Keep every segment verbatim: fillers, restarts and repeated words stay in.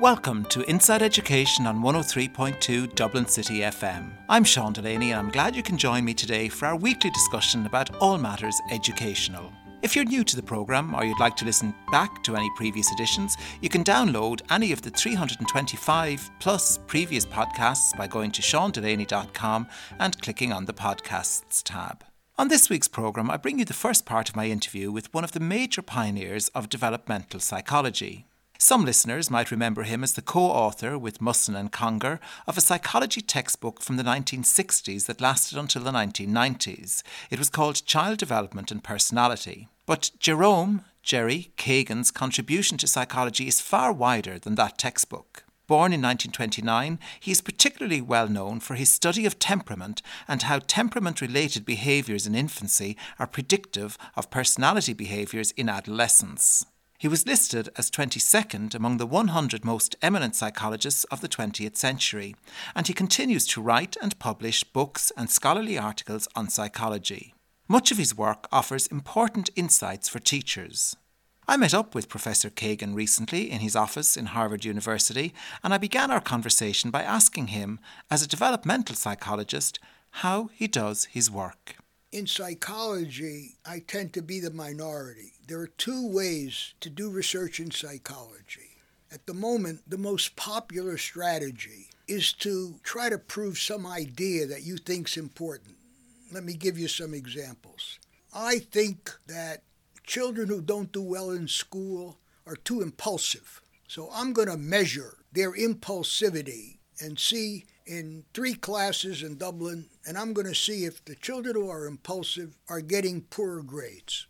Welcome to Inside Education on one oh three point two Dublin City F M. I'm Sean Delaney and I'm glad you can join me today for our weekly discussion about all matters educational. If you're new to the programme or you'd like to listen back to any previous editions, you can download any of the three hundred twenty-five plus previous podcasts by going to sean delaney dot com and clicking on the Podcasts tab. On this week's programme, I bring you the first part of my interview with one of the major pioneers of developmental psychology. Some listeners might remember him as the co-author with Musson and Conger of a psychology textbook from the nineteen sixties that lasted until the nineteen nineties. It was called Child Development and Personality. But Jerome, Jerry, Kagan's contribution to psychology is far wider than that textbook. Born in nineteen twenty-nine, he is particularly well known for his study of temperament and how temperament-related behaviours in infancy are predictive of personality behaviours in adolescence. He was listed as twenty-second among the one hundred most eminent psychologists of the twentieth century, and he continues to write and publish books and scholarly articles on psychology. Much of his work offers important insights for teachers. I met up with Professor Kagan recently in his office in Harvard University, and I began our conversation by asking him, as a developmental psychologist, how he does his work. In psychology, I tend to be the minority. There are two ways to do research in psychology. At the moment, the most popular strategy is to try to prove some idea that you think's important. Let me give you some examples. I think that children who don't do well in school are too impulsive. So I'm going to measure their impulsivity and see in three classes in Dublin, and I'm going to see if the children who are impulsive are getting poorer grades.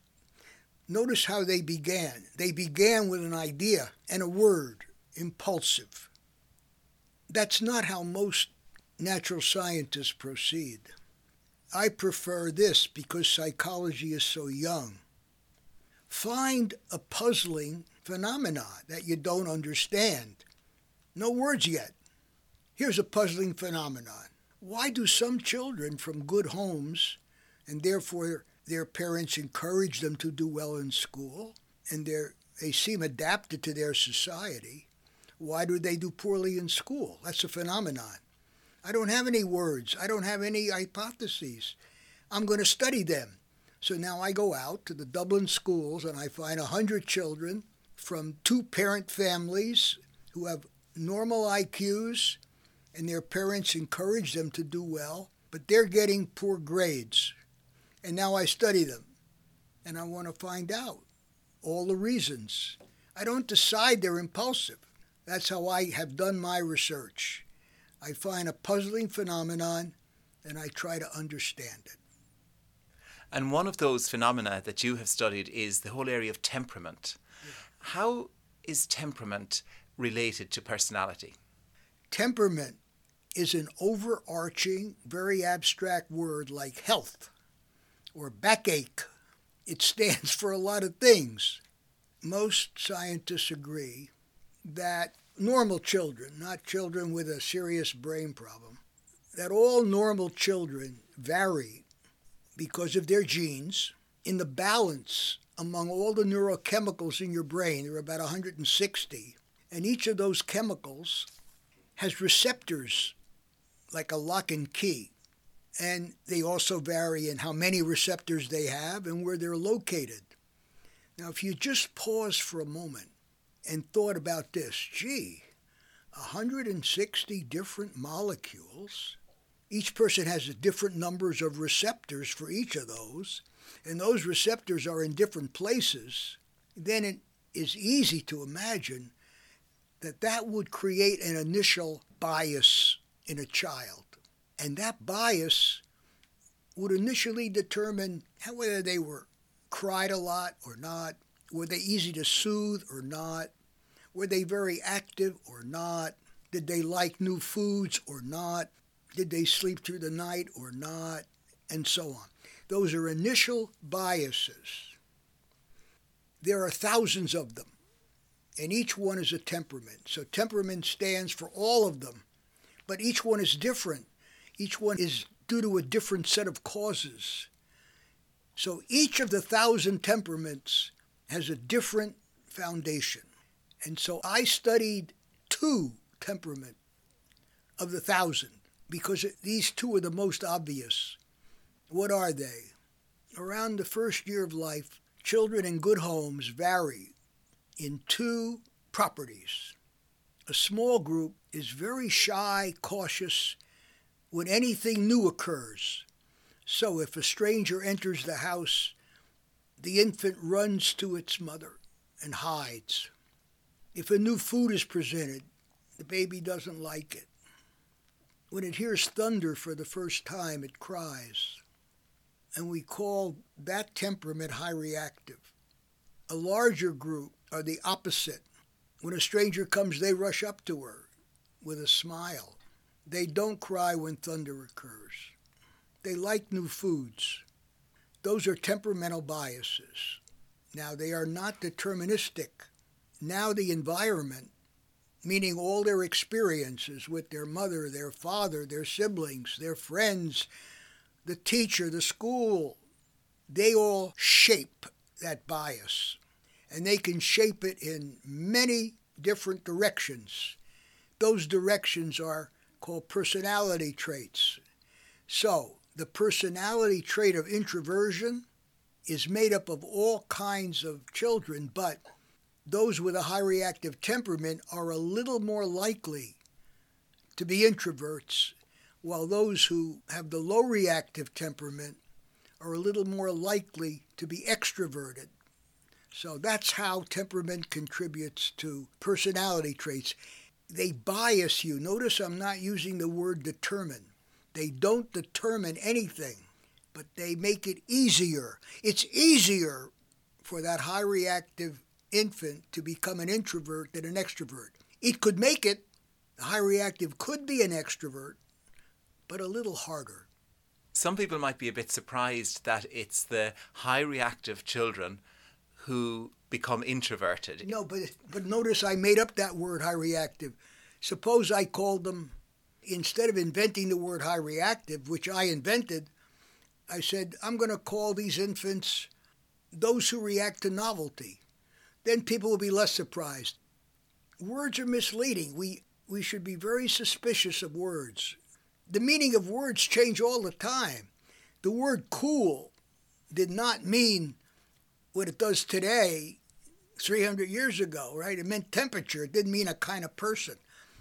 Notice how they began. They began with an idea and a word, impulsive. That's not how most natural scientists proceed. I prefer this because psychology is so young. Find a puzzling phenomenon that you don't understand. No words yet. Here's a puzzling phenomenon. Why do some children from good homes, and therefore their parents encourage them to do well in school, and they seem adapted to their society, why do they do poorly in school? That's a phenomenon. I don't have any words. I don't have any hypotheses. I'm going to study them. So now I go out to the Dublin schools and I find one hundred children from two-parent families who have normal I Qs, and their parents encourage them to do well, but they're getting poor grades. And now I study them, and I want to find out all the reasons. I don't decide they're impulsive. That's how I have done my research. I find a puzzling phenomenon, and I try to understand it. And one of those phenomena that you have studied is the whole area of temperament. Yeah. How is temperament related to personality? Temperament is an overarching, very abstract word like health or backache. It stands for a lot of things. Most scientists agree that normal children, not children with a serious brain problem, that all normal children vary because of their genes in the balance among all the neurochemicals in your brain. There are about one hundred sixty, and each of those chemicals has receptors like a lock and key. And they also vary in how many receptors they have and where they're located. Now, if you just pause for a moment and thought about this, gee, one hundred sixty different molecules. Each person has different numbers of receptors for each of those, and those receptors are in different places. Then it is easy to imagine that that would create an initial bias in a child. And that bias would initially determine how, whether they were cried a lot or not, were they easy to soothe or not, were they very active or not, did they like new foods or not, did they sleep through the night or not, and so on. Those are initial biases. There are thousands of them, and each one is a temperament. So temperament stands for all of them, but each one is different. Each one is due to a different set of causes. So each of the thousand temperaments has a different foundation. And so I studied two temperament of the thousand, because these two are the most obvious. What are they? Around the first year of life, children in good homes vary in two properties. A small group is very shy, cautious when anything new occurs. So if a stranger enters the house, the infant runs to its mother and hides. If a new food is presented, the baby doesn't like it. When it hears thunder for the first time, it cries. And we call that temperament high reactive. A larger group are the opposite. When a stranger comes, they rush up to her with a smile. They don't cry when thunder occurs. They like new foods. Those are temperamental biases. Now, they are not deterministic. Now the environment, meaning all their experiences with their mother, their father, their siblings, their friends, the teacher, the school, they all shape that bias. And they can shape it in many different directions. Those directions are called personality traits. So, the personality trait of introversion is made up of all kinds of children, but those with a high reactive temperament are a little more likely to be introverts, while those who have the low reactive temperament are a little more likely to be extroverted. So that's how temperament contributes to personality traits. They bias you. Notice I'm not using the word determine. They don't determine anything, but they make it easier. It's easier for that high reactive infant to become an introvert than an extrovert. It could make it. The high reactive could be an extrovert, but a little harder. Some people might be a bit surprised that it's the high reactive children who become introverted. No, but but notice I made up that word high reactive. Suppose I called them, instead of inventing the word high reactive, which I invented, I said, I'm going to call these infants those who react to novelty. Then people will be less surprised. Words are misleading. We we should be very suspicious of words. The meaning of words change all the time. The word cool did not mean what it does today three hundred years ago, right? It meant temperature. It didn't mean a kind of person.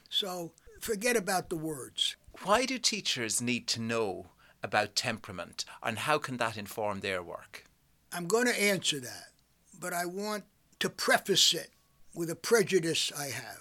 So forget about the words. Why do teachers need to know about temperament, and how can that inform their work? I'm going to answer that, but I want to preface it with a prejudice I have.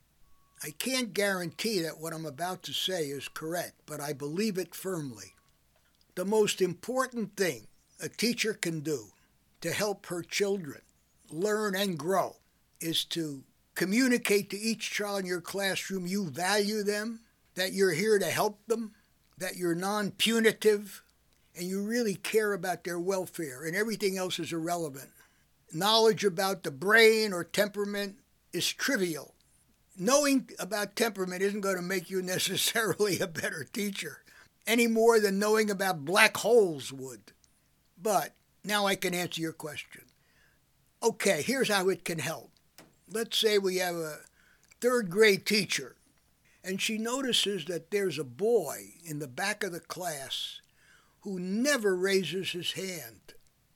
I can't guarantee that what I'm about to say is correct, but I believe it firmly. The most important thing a teacher can do to help her children learn and grow is to communicate to each child in your classroom you value them, that you're here to help them, that you're non-punitive, and you really care about their welfare, and everything else is irrelevant. Knowledge about the brain or temperament is trivial. Knowing about temperament isn't going to make you necessarily a better teacher, any more than knowing about black holes would. But now I can answer your question. Okay, here's how it can help. Let's say we have a third grade teacher, and she notices that there's a boy in the back of the class who never raises his hand.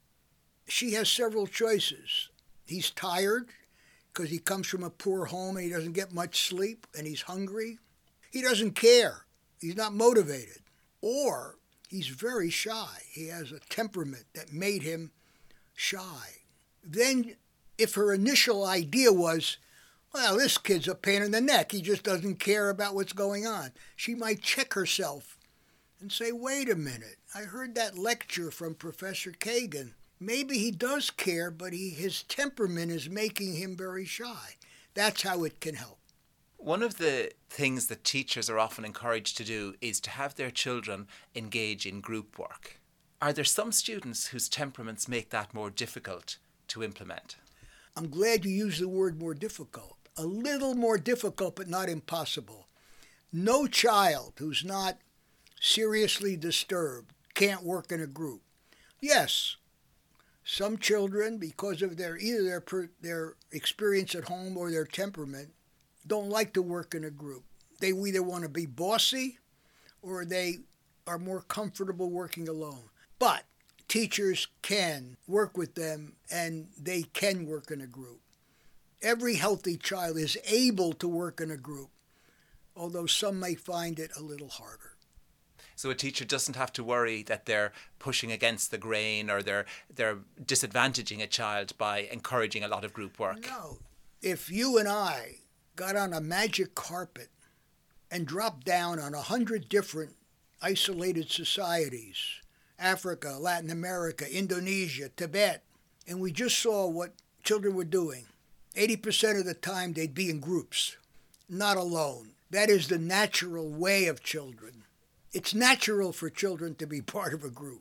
She has several choices. He's tired because he comes from a poor home and he doesn't get much sleep, and he's hungry. He doesn't care. He's not motivated. Or he's very shy. He has a temperament that made him shy. Then if her initial idea was, well, this kid's a pain in the neck, he just doesn't care about what's going on, she might check herself and say, wait a minute, I heard that lecture from Professor Kagan. Maybe he does care, but he, his temperament is making him very shy. That's how it can help. One of the things that teachers are often encouraged to do is to have their children engage in group work. Are there some students whose temperaments make that more difficult to implement? I'm glad you used the word more difficult. A little more difficult, but not impossible. No child who's not seriously disturbed can't work in a group. Yes, some children, because of their either their their experience at home or their temperament, don't like to work in a group. They either want to be bossy or they are more comfortable working alone. But teachers can work with them and they can work in a group. Every healthy child is able to work in a group, although some may find it a little harder. So a teacher doesn't have to worry that they're pushing against the grain or they're they're disadvantaging a child by encouraging a lot of group work. No. If you and I got on a magic carpet and dropped down on a hundred different isolated societies, Africa, Latin America, Indonesia, Tibet, and we just saw what children were doing, eighty percent of the time they'd be in groups, not alone. That is the natural way of children. It's natural for children to be part of a group.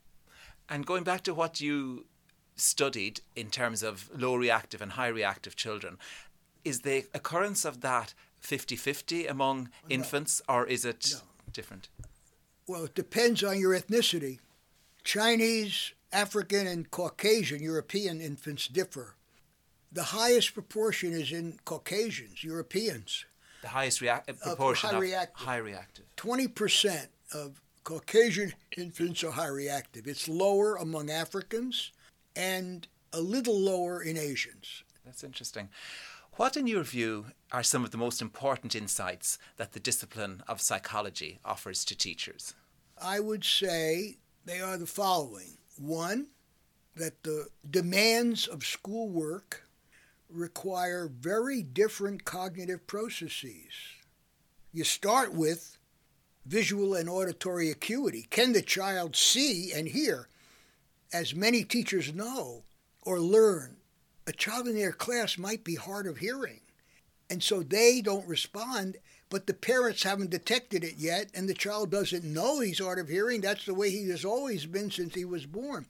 And going back to what you studied in terms of low reactive and high reactive children, is the occurrence of that fifty-fifty among no. infants, or is it no. different? Well, it depends on your ethnicity. Chinese, African, and Caucasian, European infants differ. The highest proportion is in Caucasians, Europeans. The highest rea- proportion of high of reactive. high reactive. twenty percent of Caucasian infants are high reactive. It's lower among Africans and a little lower in Asians. That's interesting. What, in your view, are some of the most important insights that the discipline of psychology offers to teachers? I would say they are the following. One, that the demands of schoolwork require very different cognitive processes. You start with visual and auditory acuity. Can the child see and hear? As many teachers know or learn, a child in their class might be hard of hearing. And so they don't respond, but the parents haven't detected it yet, and the child doesn't know he's hard of hearing. That's the way he has always been since he was born.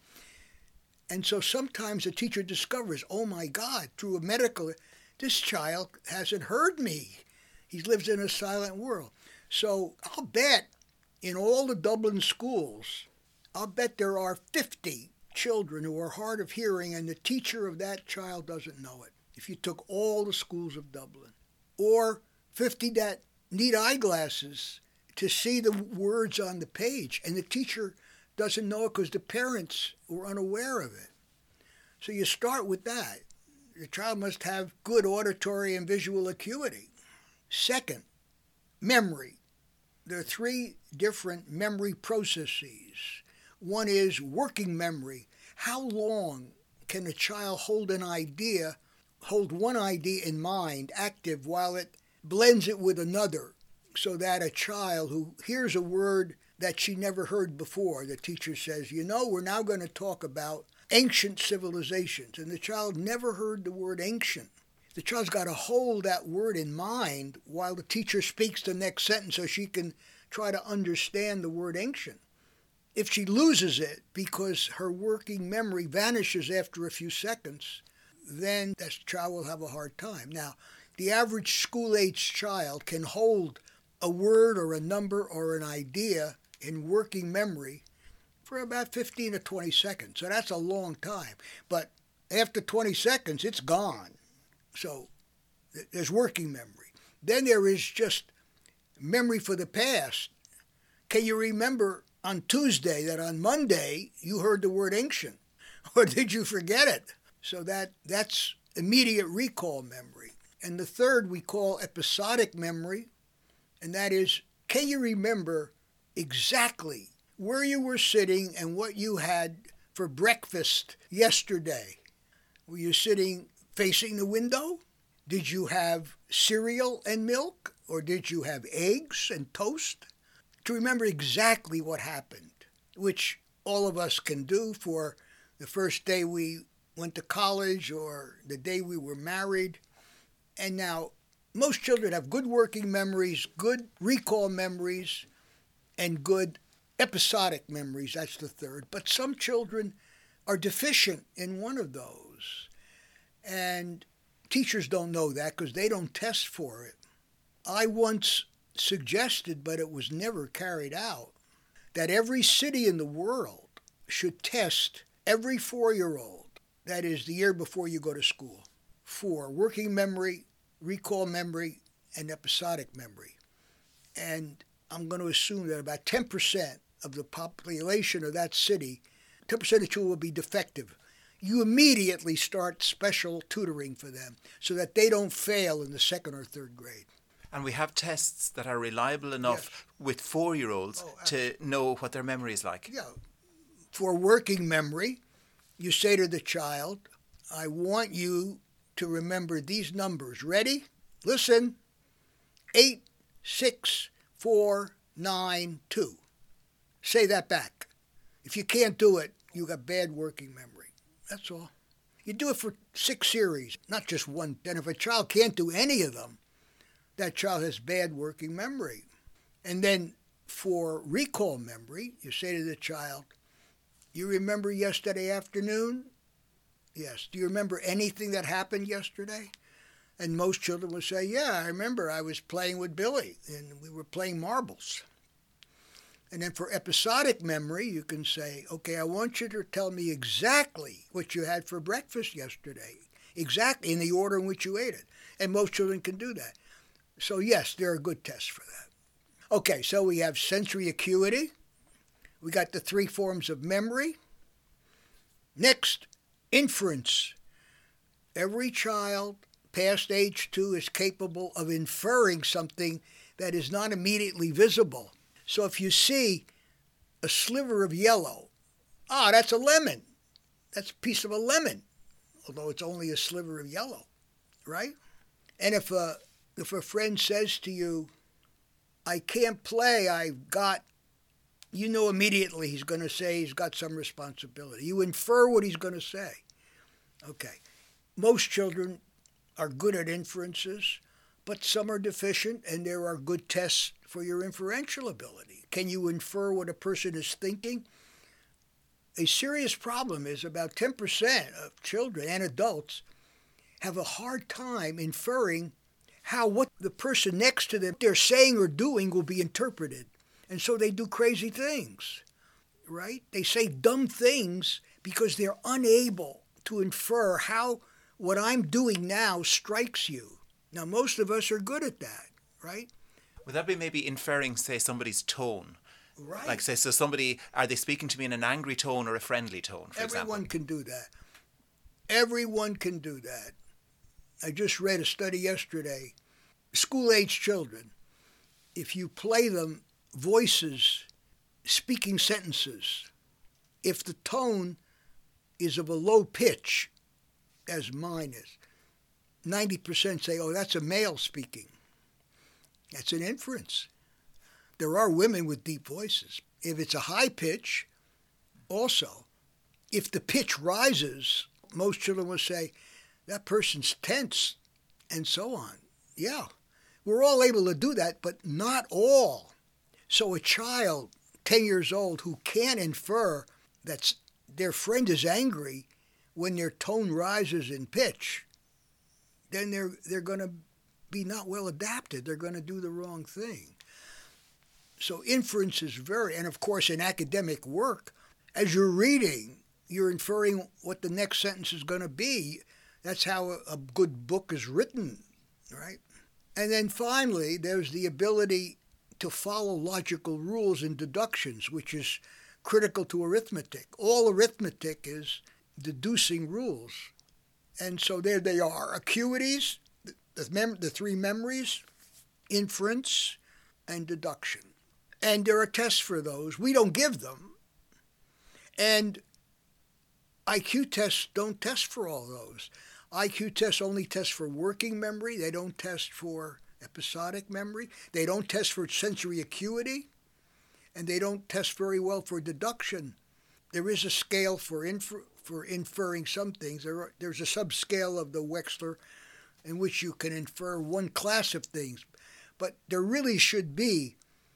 And so sometimes a teacher discovers, oh my God, through a medical, this child hasn't heard me. He lives in a silent world. So I'll bet in all the Dublin schools, I'll bet there are fifty children who are hard of hearing and the teacher of that child doesn't know it, if you took all the schools of Dublin. Or fifty that need eyeglasses to see the words on the page, and the teacher doesn't know it because the parents were unaware of it. So you start with that. Your child must have good auditory and visual acuity. Second, memory. There are three different memory processes. One is working memory. How long can a child hold an idea, hold one idea in mind, active, while it blends it with another, so that a child who hears a word that she never heard before, the teacher says, you know, we're now going to talk about ancient civilizations. And the child never heard the word ancient. The child's got to hold that word in mind while the teacher speaks the next sentence so she can try to understand the word ancient. If she loses it because her working memory vanishes after a few seconds, then that child will have a hard time. Now, the average school-age child can hold a word or a number or an idea in working memory for about fifteen to twenty seconds. So that's a long time. But after twenty seconds, it's gone. So there's working memory. Then there is just memory for the past. Can you remember on Tuesday that on Monday you heard the word ancient? Or did you forget it? So that that's immediate recall memory. And the third we call episodic memory, and that is, can you remember exactly where you were sitting and what you had for breakfast yesterday? Were you sitting facing the window? Did you have cereal and milk? Or did you have eggs and toast? To remember exactly what happened, which all of us can do for the first day we went to college or the day we were married. And now, most children have good working memories, good recall memories, and good episodic memories. That's the third. But some children are deficient in one of those. And teachers don't know that because they don't test for it. I once suggested, but it was never carried out, that every city in the world should test every four-year-old, that is the year before you go to school, for working memory recall memory, and episodic memory. And I'm going to assume that about ten percent of the population of that city, ten percent of children will be defective. You immediately start special tutoring for them so that they don't fail in the second or third grade. And we have tests that are reliable enough yes. with four-year-olds oh, to know what their memory is like. Yeah. For working memory, you say to the child, I want you to remember these numbers. Ready? Listen. Eight, six, four, nine, two. Say that back. If you can't do it, you got bad working memory. That's all. You do it for six series, not just one. And if a child can't do any of them, that child has bad working memory. And then for recall memory, you say to the child, you remember yesterday afternoon? Yes. Do you remember anything that happened yesterday? And most children will say, yeah, I remember I was playing with Billy and we were playing marbles. And then for episodic memory, you can say, okay, I want you to tell me exactly what you had for breakfast yesterday, exactly in the order in which you ate it. And most children can do that. So yes, there are good tests for that. Okay, so we have sensory acuity. We got the three forms of memory. Next, inference. Every child past age two is capable of inferring something that is not immediately visible. So if you see a sliver of yellow, ah, that's a lemon. That's a piece of a lemon, although it's only a sliver of yellow, right? And if a, if a friend says to you, I can't play, I've got, you know immediately he's going to say he's got some responsibility. You infer what he's going to say. Okay. Most children are good at inferences, but some are deficient, and there are good tests for your inferential ability. Can you infer what a person is thinking? A serious problem is about ten percent of children and adults have a hard time inferring how what the person next to them they're saying or doing will be interpreted. And so they do crazy things, right? They say dumb things because they're unable to infer how what I'm doing now strikes you. Now, most of us are good at that, right? Would that be maybe inferring, say, somebody's tone? Right. Like, say, so somebody, are they speaking to me in an angry tone or a friendly tone, for Everyone example? can do that. Everyone can do that. I just read a study yesterday. School-age children, if you play them voices, speaking sentences, if the tone is of a low pitch, as mine is, ninety percent say, oh, that's a male speaking. That's an inference. There are women with deep voices. If it's a high pitch, also, if the pitch rises, most children will say, that person's tense, and so on. Yeah, we're all able to do that, but not all. So a child, ten years old, who can't infer that their friend is angry when their tone rises in pitch, then they're they're going to be not well adapted. They're going to do the wrong thing. So inference is very, and of course in academic work, as you're reading, you're inferring what the next sentence is going to be. That's how a, a good book is written, right? And then finally, there's the ability to follow logical rules and deductions, which is critical to arithmetic. All arithmetic is deducing rules. And so there they are. Acuities, the, the, mem- the three memories, inference, and deduction. And there are tests for those. We don't give them. And I Q tests don't test for all those. I Q tests only test for working memory. They don't test for episodic memory. They don't test for sensory acuity. And they don't test very well for deduction. There is a scale for infer- for inferring some things. There are, there's a subscale of the Wechsler in which you can infer one class of things. But there really should be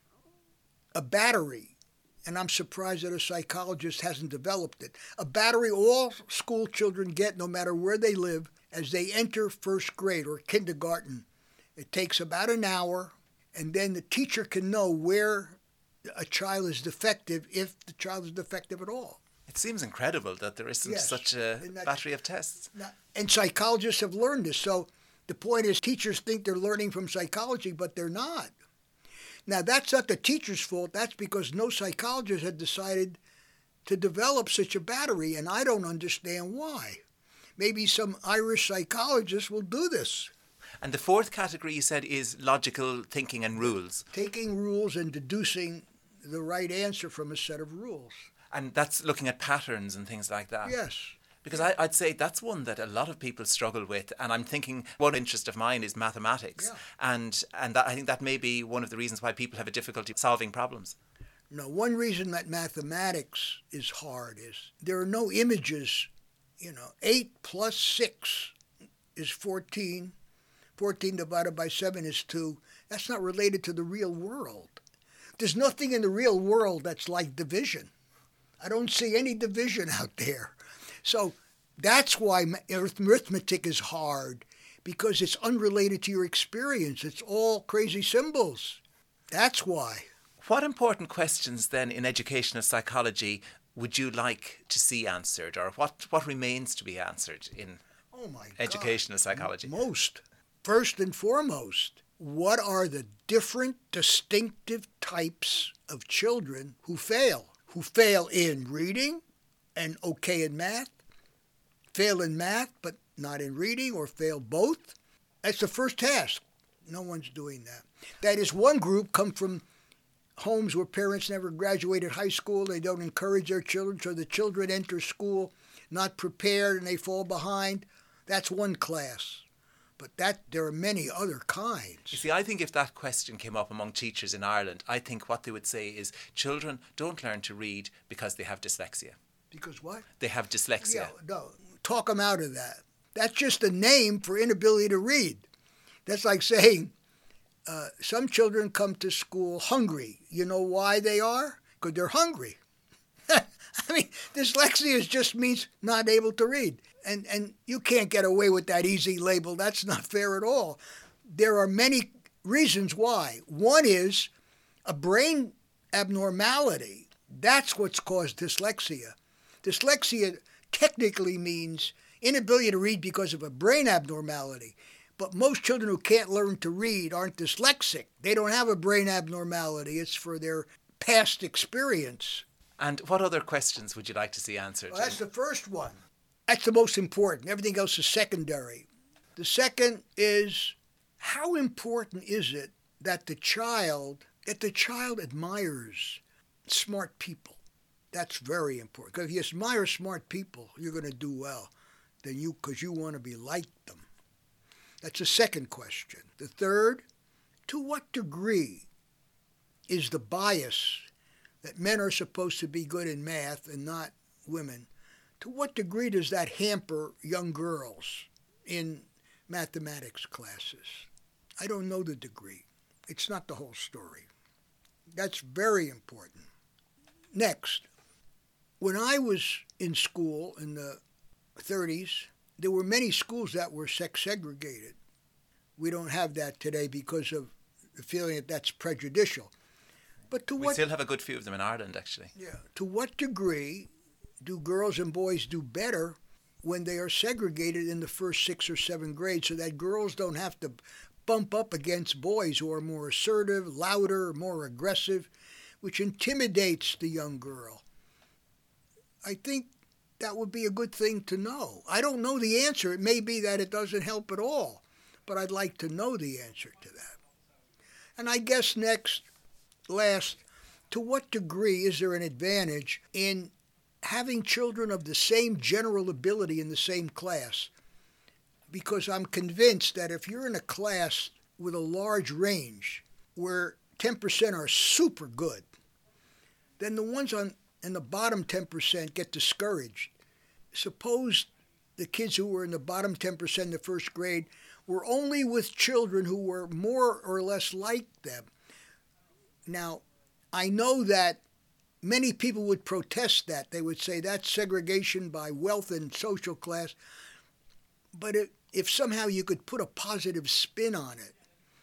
a battery, and I'm surprised that a psychologist hasn't developed it, a battery all school children get no matter where they live as they enter first grade or kindergarten. It takes about an hour, and then the teacher can know where a child is defective, if the child is defective at all. It seems incredible that there isn't yes. such a that, battery of tests. And psychologists have learned this. So The point is teachers think they're learning from psychology, but they're not. Now, that's not the teacher's fault. That's because no psychologist had decided to develop such a battery, and I don't understand why. Maybe some Irish psychologist will do this. And the fourth category, you said, is logical thinking and rules. Taking rules and deducing the right answer from a set of rules. And that's looking at patterns and things like that. Yes. Because I, I'd say that's one that a lot of people struggle with. And I'm thinking one interest of mine is mathematics. Yeah. And and that, I think that may be one of the reasons why people have a difficulty solving problems. No, one reason that mathematics is hard is there are no images. You know, eight plus six is fourteen. fourteen divided by seven is two. That's not related to the real world. There's nothing in the real world that's like division. I don't see any division out there. So that's why arithmetic is hard, because it's unrelated to your experience. It's all crazy symbols. That's why. What important questions then in educational psychology would you like to see answered, or what, what remains to be answered in oh my educational God. psychology? Most. First and foremost, what are the different distinctive types of children who fail? Who fail in reading and okay in math, fail in math but not in reading, or fail both? That's the first task. No one's doing that. That is, one group come from homes where parents never graduated high school. They don't encourage their children, so the children enter school not prepared and they fall behind. That's one class. But that there are many other kinds. You see, I think if that question came up among teachers in Ireland, I think what they would say is children don't learn to read because they have dyslexia. Because what? They have dyslexia. Yeah, no, talk them out of that. That's just a name for inability to read. That's like saying uh, some children come to school hungry. You know why they are? Because they're hungry. I mean, dyslexia just means not able to read. And and you can't get away with that easy label. That's not fair at all. There are many reasons why. One is a brain abnormality. That's what's caused dyslexia. Dyslexia technically means inability to read because of a brain abnormality. But most children who can't learn to read aren't dyslexic. They don't have a brain abnormality. It's for their past experience. And what other questions would you like to see answered? Well, that's the first one. That's the most important. Everything else is secondary. The second is, how important is it that the child, that the child admires smart people? That's very important. Because if you admire smart people, you're going to do well. Then you, because you want to be like them. That's the second question. The third, to what degree is the bias that men are supposed to be good in math and not women, to what degree does that hamper young girls in mathematics classes? I don't know the degree. It's not the whole story. That's very important. Next, when I was in school in the thirties, there were many schools that were sex segregated. We don't have that today because of the feeling that that's prejudicial. But to we what, still have a good few of them in Ireland, actually. Yeah. To what degree do girls and boys do better when they are segregated in the first six or seven grades, so that girls don't have to bump up against boys who are more assertive, louder, more aggressive, which intimidates the young girl? I think that would be a good thing to know. I don't know the answer. It may be that it doesn't help at all, but I'd like to know the answer to that. And I guess next, last, to what degree is there an advantage in having children of the same general ability in the same class? Because I'm convinced that if you're in a class with a large range where ten percent are super good, then the ones on in the bottom ten percent get discouraged. Suppose the kids who were in the bottom ten percent in the first grade were only with children who were more or less like them. Now, I know that many people would protest that. They would say that's segregation by wealth and social class. But if, if somehow you could put a positive spin on it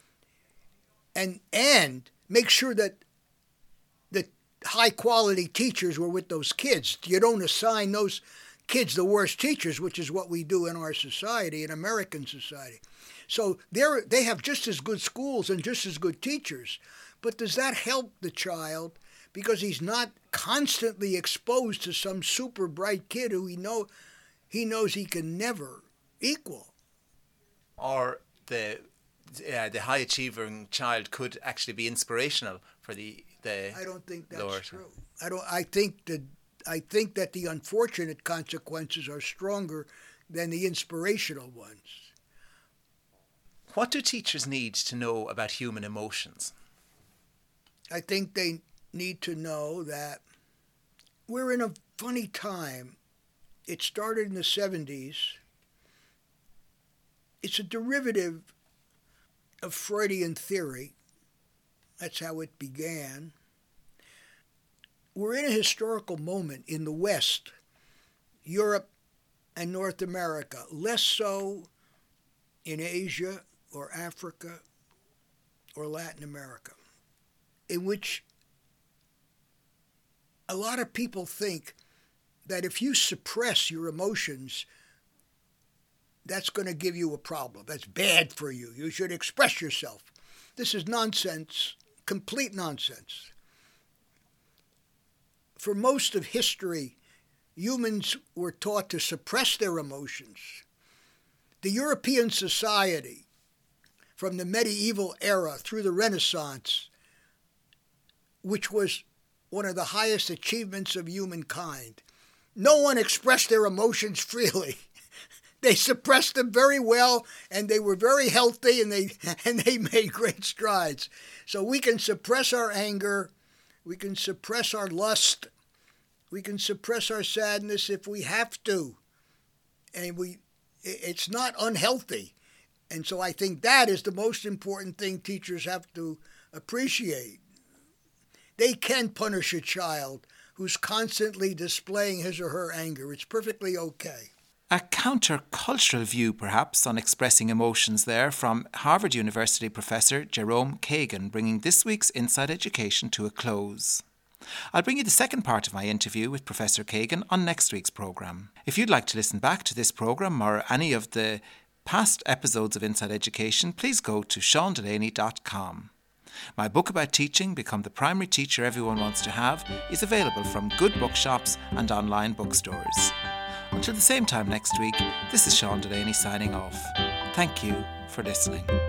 and and make sure that the high-quality teachers were with those kids, you don't assign those kids the worst teachers, which is what we do in our society, in American society. So they're, they have just as good schools and just as good teachers. But does that help the child? Because he's not constantly exposed to some super bright kid who he know he knows he can never equal. Or the uh, the high achieving child could actually be inspirational for the the. I don't think that's lower. true. I don't. I think that I think that the unfortunate consequences are stronger than the inspirational ones. What do teachers need to know about human emotions? I think they need to know that we're in a funny time. It started in the seventies. It's a derivative of Freudian theory. That's how it began. We're in a historical moment in the West, Europe and North America, less so in Asia or Africa or Latin America, in which a lot of people think that if you suppress your emotions, that's going to give you a problem. That's bad for you. You should express yourself. This is nonsense, complete nonsense. For most of history, humans were taught to suppress their emotions. The European society, from the medieval era through the Renaissance, which was one of the highest achievements of humankind, no one expressed their emotions freely. They suppressed them very well, and they were very healthy, and they and they made great strides. So we can suppress our anger, we can suppress our lust, we can suppress our sadness if we have to, and we it's not unhealthy. And so I think that is the most important thing teachers have to appreciate. They can punish a child who's constantly displaying his or her anger. It's perfectly okay. A counter-cultural view, perhaps, on expressing emotions there from Harvard University professor Jerome Kagan, bringing this week's Inside Education to a close. I'll bring you the second part of my interview with Professor Kagan on next week's programme. If you'd like to listen back to this programme or any of the past episodes of Inside Education, please go to sean delaney dot com. My book about teaching, Become the Primary Teacher Everyone Wants to Have, is available from good bookshops and online bookstores. Until the same time next week, this is Sean Delaney signing off. Thank you for listening.